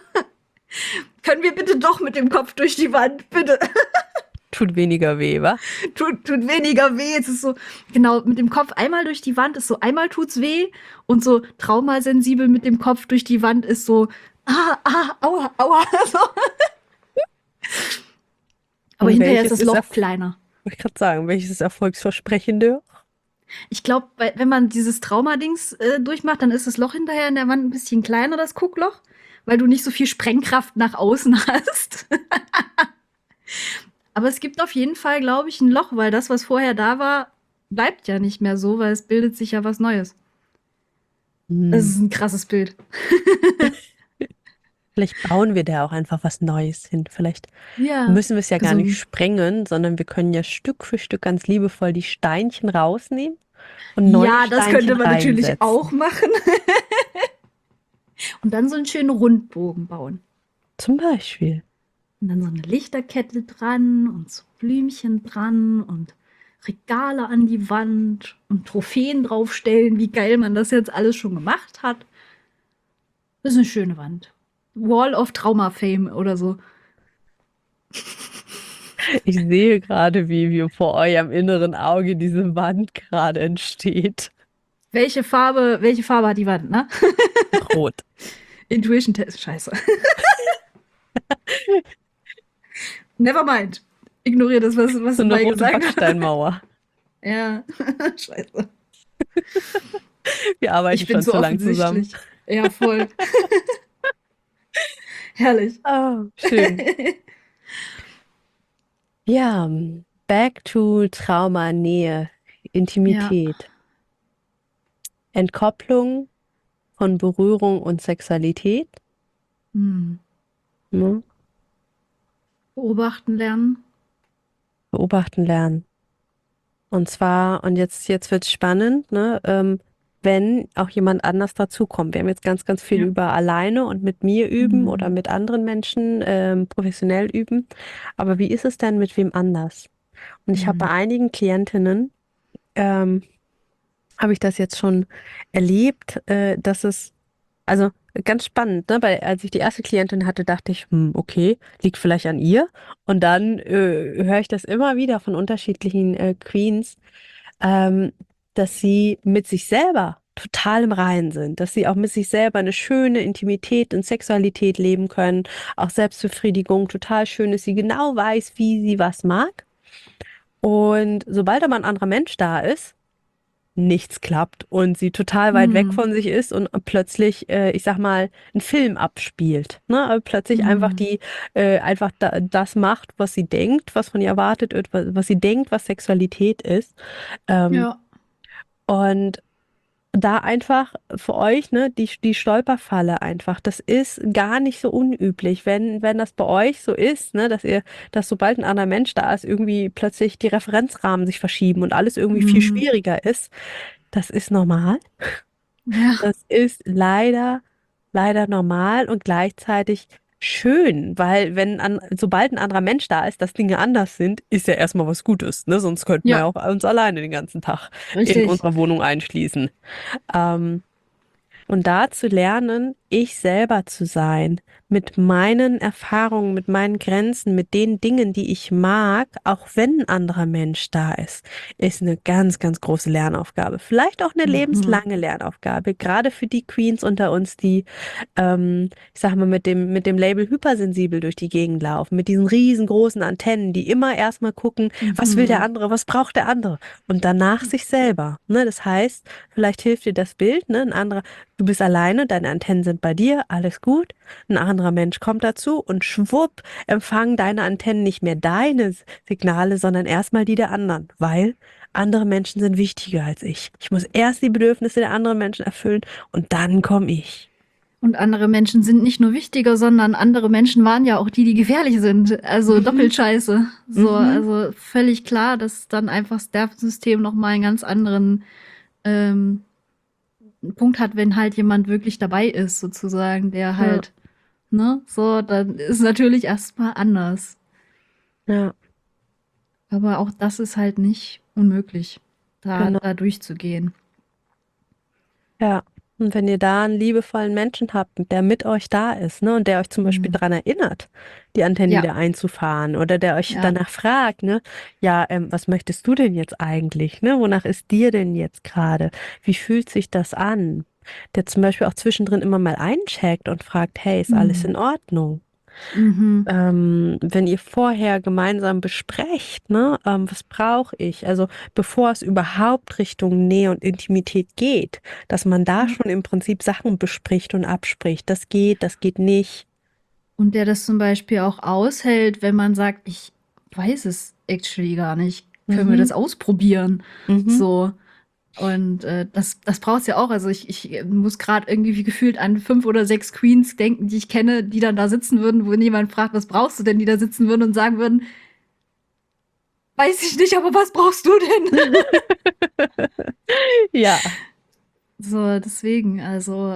Können wir bitte doch mit dem Kopf durch die Wand, bitte? Tut weniger weh, wa? Tut weniger weh. Es ist so, genau, mit dem Kopf einmal durch die Wand ist so, einmal tut's weh. Und so traumasensibel mit dem Kopf durch die Wand ist so, aua, aua. So. Aber Und hinterher ist welches das ist, Loch kleiner. wollte ich gerade sagen, welches ist erfolgsversprechender? Ich glaube, wenn man dieses Traumadings durchmacht, dann ist das Loch hinterher in der Wand ein bisschen kleiner, das Guckloch, weil du nicht so viel Sprengkraft nach außen hast. Aber es gibt auf jeden Fall, glaube ich, ein Loch, weil das, was vorher da war, bleibt ja nicht mehr so, weil es bildet sich ja was Neues. Das Hm. ist ein krasses Bild. Vielleicht bauen wir da auch einfach was Neues hin. Vielleicht Ja. müssen wir es ja gar Also, nicht sprengen, sondern wir können ja Stück für Stück ganz liebevoll die Steinchen rausnehmen und neue ja, das könnte Steinchen man natürlich auch reinsetzen. machen. Und dann so einen schönen Rundbogen bauen. Zum Beispiel. Und dann so eine Lichterkette dran und so Blümchen dran und Regale an die Wand und Trophäen draufstellen, wie geil man das jetzt alles schon gemacht hat. Das ist eine schöne Wand. Wall of Trauma Fame oder so. Ich sehe gerade, wie vor eurem inneren Auge diese Wand gerade entsteht. Welche Farbe hat die Wand, ne? Rot. Intuition Test, scheiße. Never mind. Ignoriere das, was So du eine mal rote gesagt hast. Backsteinmauer. Ja, scheiße. Wir arbeiten Ich bin schon so zu lang zusammen. offensichtlich. Ja, voll. Herrlich. Oh, schön. Ja, back to Trauma, Nähe, Ja. Intimität, Entkopplung von Berührung und Sexualität. Hm. Ne? Beobachten lernen. Beobachten lernen. Und zwar, und jetzt wird es spannend, ne? Wenn auch jemand anders dazukommt. Wir haben jetzt ganz, ganz viel Ja. über alleine und mit mir üben oder Hm. mit anderen Menschen professionell üben. Aber wie ist es denn mit wem anders? Und ich habe bei Hm. einigen Klientinnen, ähm, habe ich das jetzt schon erlebt, dass es, also ganz spannend, ne? Weil als ich die erste Klientin hatte, dachte ich, okay, liegt vielleicht an ihr. Und dann höre ich das immer wieder von unterschiedlichen Queens, ähm, dass sie mit sich selber total im Reinen sind, dass sie auch mit sich selber eine schöne Intimität und Sexualität leben können, auch Selbstbefriedigung total schön ist, sie genau weiß, wie sie was mag. Und sobald aber ein anderer Mensch da ist, nichts klappt und sie total weit weg Hm. von sich ist und plötzlich, ich sag mal, einen Film abspielt. Ne? Plötzlich einfach Hm. einfach das macht, was sie denkt, was von ihr erwartet wird, was sie denkt, was Sexualität ist. Ähm, Ja. und da einfach für euch, ne, die Stolperfalle einfach, das ist gar nicht so unüblich, wenn das bei euch so ist, ne, dass sobald ein anderer Mensch da ist, irgendwie plötzlich die Referenzrahmen sich verschieben und alles irgendwie viel Hm. schwieriger ist. Das ist normal. Ja. Das ist leider normal und gleichzeitig schön, weil sobald ein anderer Mensch da ist, dass Dinge anders sind, ist ja erstmal was Gutes, ne? Sonst könnten wir ja Ja, auch uns alleine den ganzen Tag in richtig. unserer Wohnung einschließen. Ähm, und da zu lernen, ich selber zu sein, mit meinen Erfahrungen, mit meinen Grenzen, mit den Dingen, die ich mag, auch wenn ein anderer Mensch da ist eine ganz, ganz große Lernaufgabe. Vielleicht auch eine Mhm. lebenslange Lernaufgabe, gerade für die Queens unter uns, die ich sag mal, mit dem Label hypersensibel durch die Gegend laufen, mit diesen riesengroßen Antennen, die immer erstmal gucken, was will der Mhm. andere, was braucht der andere und danach sich selber. Ne? Das heißt, vielleicht hilft dir das Bild, ne? Ein anderer, du bist alleine, deine Antennen sind bei dir, alles gut. Ein anderer Mensch kommt dazu und schwupp, empfangen deine Antennen nicht mehr deine Signale, sondern erstmal die der anderen, weil andere Menschen sind wichtiger als ich. Ich muss erst die Bedürfnisse der anderen Menschen erfüllen und dann komme ich. Und andere Menschen sind nicht nur wichtiger, sondern andere Menschen waren ja auch die, die gefährlich sind. Also Mhm. doppelt scheiße. So, Mhm. also völlig klar, dass dann einfach das Nervensystem noch mal einen ganz anderen ähm, Punkt hat, wenn halt jemand wirklich dabei ist, sozusagen, der Ja, halt, ne, so, dann ist natürlich erstmal anders. ja, Aber auch das ist halt nicht unmöglich, genau. da durchzugehen. Ja. Und wenn ihr da einen liebevollen Menschen habt, der mit euch da ist, ne, und der euch zum Beispiel Mhm. daran erinnert, die Antennen Ja, wieder einzufahren oder der euch ja. danach fragt, ne, ja, was möchtest du denn jetzt eigentlich, ne, wonach ist dir denn jetzt gerade? Wie fühlt sich das an? Der zum Beispiel auch zwischendrin immer mal eincheckt und fragt, hey, ist alles Mhm. in Ordnung? Mhm. Wenn ihr vorher gemeinsam besprecht, ne, was brauche ich? Also bevor es überhaupt Richtung Nähe und Intimität geht, dass man da Ja. schon im Prinzip Sachen bespricht und abspricht. Das geht nicht. Und der das zum Beispiel auch aushält, wenn man sagt, ich weiß es actually gar nicht. Können wir Mhm, das ausprobieren? mhm, So. Und das braucht es ja auch. Also ich muss gerade irgendwie wie gefühlt an 5 oder 6 Queens denken, die ich kenne, die dann da sitzen würden, wo jemand fragt, was brauchst du denn, die da sitzen würden und sagen würden, weiß ich nicht, aber was brauchst du denn? Ja, So, deswegen, also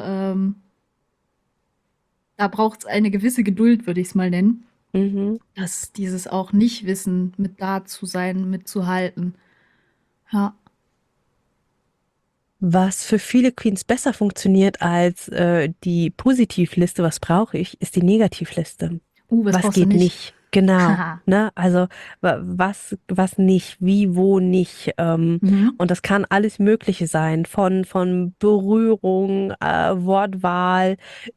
da braucht es eine gewisse Geduld, würde ich es mal nennen. mhm. Dass dieses auch Nicht-Wissen mit da zu sein, mitzuhalten. Ja. Was für viele Queens besser funktioniert als die Positivliste, was brauche ich, ist die Negativliste. Was Was brauchst du geht nicht? nicht? Genau, Haha. ne? Also was nicht, wie, wo nicht. Mhm. Und das kann alles Mögliche sein, von Berührung, Wortwahl,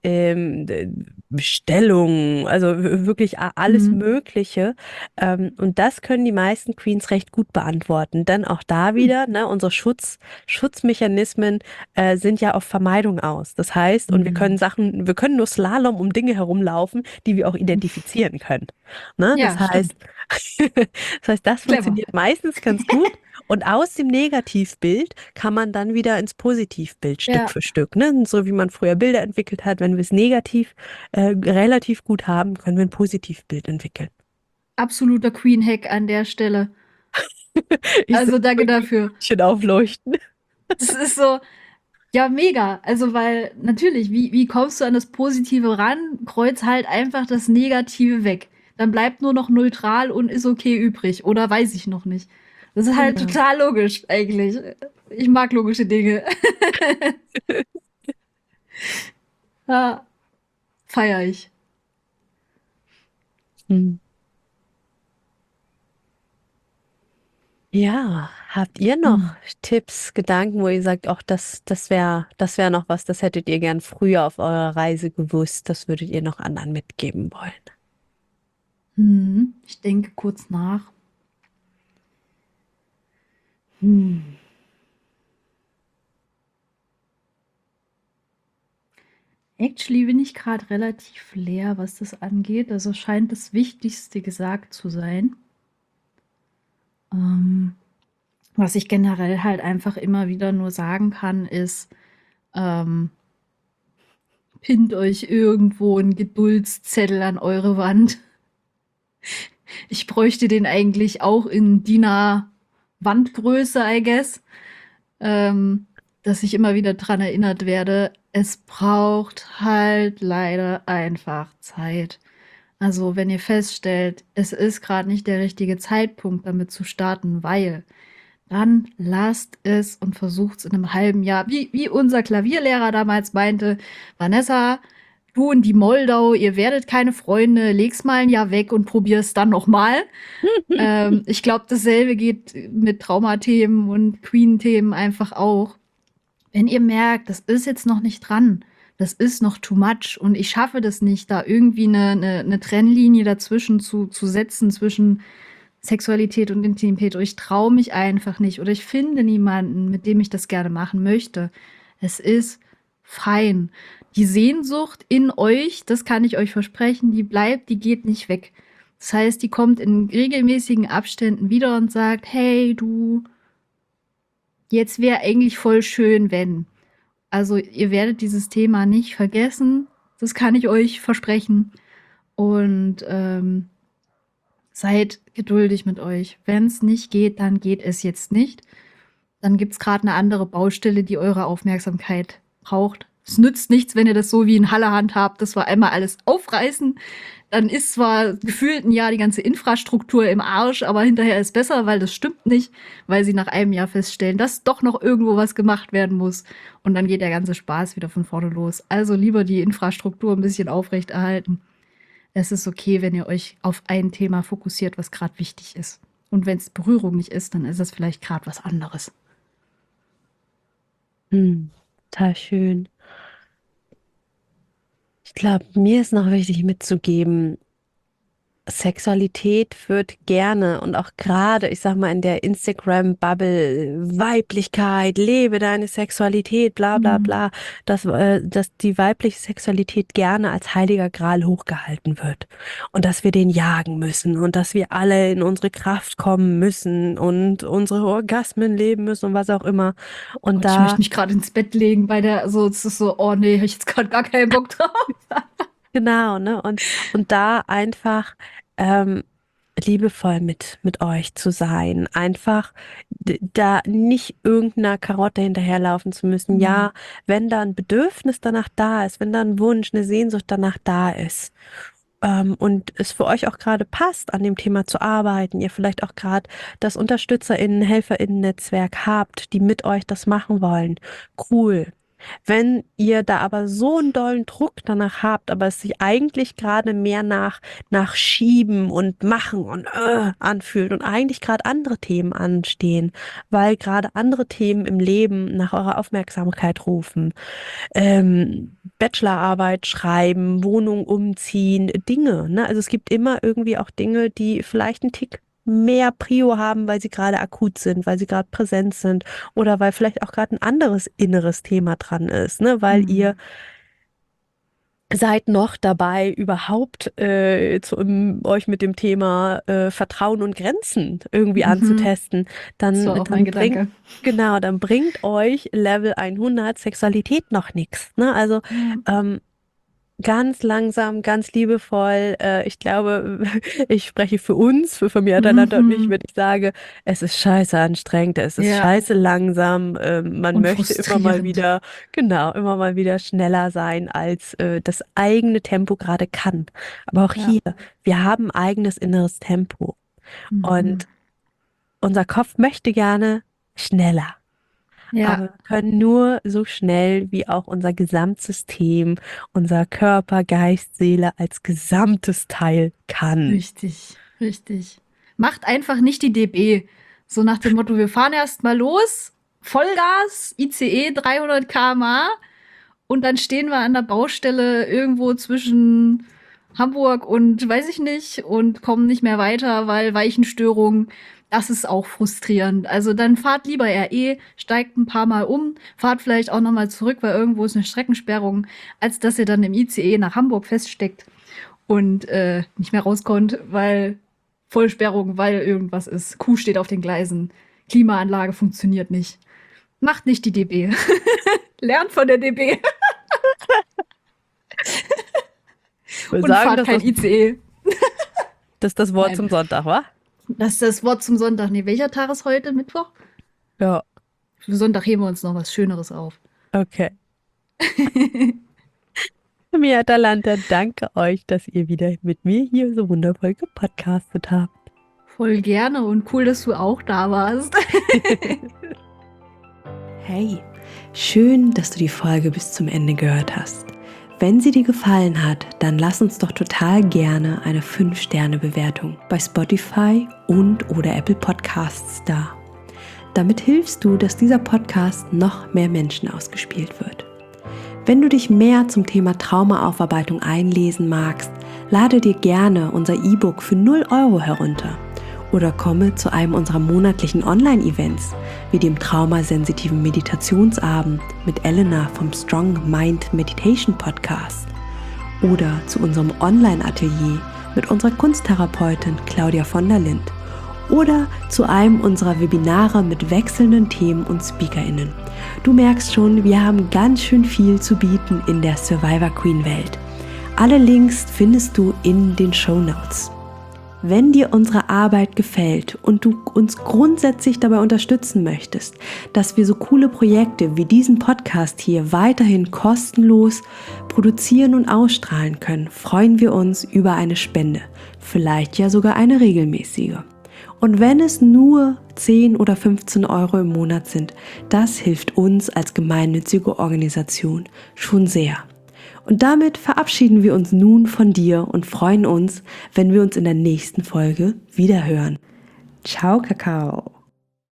Stellung, also wirklich alles Mhm. Mögliche. Und das können die meisten Queens recht gut beantworten. Denn auch da Hm. wieder, ne, unsere Schutzmechanismen sind ja auf Vermeidung aus. Das heißt, und Mhm. wir können nur Slalom um Dinge herumlaufen, die wir auch identifizieren können. Ne? Ja, stimmt. Das Clever. funktioniert meistens ganz gut. Und aus dem Negativbild kann man dann wieder ins Positivbild Stück Ja, für Stück. Ne? So wie man früher Bilder entwickelt hat, wenn wir es negativ relativ gut haben, können wir ein Positivbild entwickeln. absoluter Queen-Hack an der Stelle. Ich sehe Also danke dafür. Schön aufleuchten. Das ist so, ja, mega. Also, weil natürlich, wie kommst du an das Positive ran? Kreuz halt einfach das Negative weg. Dann bleibt nur noch neutral und ist okay übrig. Oder weiß ich noch nicht. Das ist halt Genau. total logisch, eigentlich. Ich mag logische Dinge. Ja, feier ich. Hm. Ja, Habt ihr noch Tipps, Gedanken, wo ihr sagt, auch das wär noch was, das hättet ihr gern früher auf eurer Reise gewusst, das würdet ihr noch anderen mitgeben wollen? Ich denke kurz nach. Hm. Actually bin ich gerade relativ leer, was das angeht. Also scheint das Wichtigste gesagt zu sein. Was ich generell halt einfach immer wieder nur sagen kann, ist, pinnt euch irgendwo einen Geduldszettel an eure Wand. Ich bräuchte den eigentlich auch in DIN A-Wandgröße, I guess. Dass ich immer wieder dran erinnert werde, es braucht halt leider einfach Zeit. Also wenn ihr feststellt, es ist gerade nicht der richtige Zeitpunkt, damit zu starten, weil, dann lasst es und versucht es in einem halben Jahr. Wie unser Klavierlehrer damals meinte, Vanessa, du und die Moldau, ihr werdet keine Freunde, leg's mal ein Jahr weg und probier's dann noch mal. Ich glaube, dasselbe geht mit Traumathemen und Queen-Themen einfach auch. Wenn ihr merkt, das ist jetzt noch nicht dran, das ist noch too much und ich schaffe das nicht, da irgendwie eine Trennlinie dazwischen zu setzen, zwischen Sexualität und Intimität, oder ich traue mich einfach nicht oder ich finde niemanden, mit dem ich das gerne machen möchte. Es ist fein. Die Sehnsucht in euch, das kann ich euch versprechen, die bleibt, die geht nicht weg. Das heißt, die kommt in regelmäßigen Abständen wieder und sagt, hey, du, jetzt wäre eigentlich voll schön, wenn. Also ihr werdet dieses Thema nicht vergessen, das kann ich euch versprechen. Und seid geduldig mit euch. Wenn es nicht geht, dann geht es jetzt nicht. Dann gibt es gerade eine andere Baustelle, die eure Aufmerksamkeit braucht. Es nützt nichts, wenn ihr das so wie in Halle handhabt, dass wir einmal alles aufreißen. Dann ist zwar gefühlt ein Jahr die ganze Infrastruktur im Arsch, aber hinterher ist besser, weil das stimmt nicht, weil sie nach einem Jahr feststellen, dass doch noch irgendwo was gemacht werden muss. Und dann geht der ganze Spaß wieder von vorne los. Also lieber die Infrastruktur ein bisschen aufrechterhalten. Es ist okay, wenn ihr euch auf ein Thema fokussiert, was gerade wichtig ist. Und wenn es Berührung nicht ist, dann ist es vielleicht gerade was anderes. Total schön. Ich glaube, mir ist noch wichtig mitzugeben, Sexualität wird gerne und auch gerade, ich sag mal, in der Instagram-Bubble, Weiblichkeit, lebe deine Sexualität, bla bla bla, dass die weibliche Sexualität gerne als heiliger Gral hochgehalten wird und dass wir den jagen müssen und dass wir alle in unsere Kraft kommen müssen und unsere Orgasmen leben müssen und was auch immer. Und Gott, ich möchte mich gerade ins Bett legen bei der, so, es ist so, oh nee, hab ich jetzt gerade gar keinen Bock drauf. genau, ne? Und da einfach liebevoll mit euch zu sein. Einfach da nicht irgendeiner Karotte hinterherlaufen zu müssen. Ja, wenn da ein Bedürfnis danach da ist, wenn da ein Wunsch, eine Sehnsucht danach da ist, und es für euch auch gerade passt, an dem Thema zu arbeiten, ihr vielleicht auch gerade das UnterstützerInnen, HelferInnen-Netzwerk habt, die mit euch das machen wollen, cool. Wenn ihr da aber so einen dollen Druck danach habt, aber es sich eigentlich gerade mehr nach Schieben und Machen und anfühlt und eigentlich gerade andere Themen anstehen, weil gerade andere Themen im Leben nach eurer Aufmerksamkeit rufen, Bachelorarbeit schreiben, Wohnung umziehen, Dinge, ne? Also es gibt immer irgendwie auch Dinge, die vielleicht einen Tick mehr Prio haben, weil sie gerade akut sind, weil sie gerade präsent sind oder weil vielleicht auch gerade ein anderes inneres Thema dran ist, ne? Weil ihr seid noch dabei, überhaupt euch mit dem Thema Vertrauen und Grenzen irgendwie anzutesten. Das war auch mein Gedanke. Dann bringt euch Level 100 Sexualität noch nichts. Ne? Also ganz langsam, ganz liebevoll. Ich glaube, ich spreche für uns, für Familie Atalanta und mich, wenn ich sage, es ist scheiße anstrengend, es ist scheiße langsam. Man Und möchte immer mal wieder, immer mal wieder schneller sein, als das eigene Tempo gerade kann. Aber auch hier, wir haben eigenes inneres Tempo. Und unser Kopf möchte gerne schneller. Ja, Aber wir können nur so schnell, wie auch unser Gesamtsystem, unser Körper, Geist, Seele als gesamtes Teil kann. richtig, richtig. Macht einfach nicht die DB. So nach dem Motto, wir fahren erst mal los, Vollgas, ICE 300 km/h und dann stehen wir an der Baustelle irgendwo zwischen Hamburg und weiß ich nicht und kommen nicht mehr weiter, weil Weichenstörung. Das ist auch frustrierend. Also dann fahrt lieber RE, steigt ein paar Mal um, fahrt vielleicht auch noch mal zurück, weil irgendwo ist eine Streckensperrung, als dass ihr dann im ICE nach Hamburg feststeckt und nicht mehr rauskommt, weil Vollsperrung, weil irgendwas ist. Kuh steht auf den Gleisen. Klimaanlage funktioniert nicht. Macht nicht die DB. Lernt von der DB. Und fahrt kein ICE. Das ist das Wort Nein. zum Sonntag, wa? Das ist das Wort zum Sonntag. Nee, welcher Tag ist heute? Mittwoch? Ja, Für Sonntag heben wir uns noch was Schöneres auf. okay. Mia Atalanta, danke euch, dass ihr wieder mit mir hier so wundervoll gepodcastet habt. Voll gerne und cool, dass du auch da warst. Hey, schön, dass du die Folge bis zum Ende gehört hast. Wenn sie dir gefallen hat, dann lass uns doch total gerne eine 5-Sterne-Bewertung bei Spotify und/oder Apple Podcasts da. Damit hilfst du, dass dieser Podcast noch mehr Menschen ausgespielt wird. Wenn du dich mehr zum Thema Traumaaufarbeitung einlesen magst, lade dir gerne unser E-Book für 0 € herunter oder komme zu einem unserer monatlichen Online-Events, wie dem traumasensitiven Meditationsabend mit Elena vom Strong Mind Meditation Podcast oder zu unserem Online-Atelier mit unserer Kunsttherapeutin Claudia von der Lind oder zu einem unserer Webinare mit wechselnden Themen und SpeakerInnen. Du merkst schon, wir haben ganz schön viel zu bieten in der Survivor Queen Welt. Alle Links findest du in den Shownotes. Wenn dir unsere Arbeit gefällt und du uns grundsätzlich dabei unterstützen möchtest, dass wir so coole Projekte wie diesen Podcast hier weiterhin kostenlos produzieren und ausstrahlen können, freuen wir uns über eine Spende, vielleicht ja sogar eine regelmäßige. Und wenn es nur 10 oder 15 € im Monat sind, das hilft uns als gemeinnützige Organisation schon sehr. Und damit verabschieden wir uns nun von dir und freuen uns, wenn wir uns in der nächsten Folge wiederhören. Ciao, Kakao!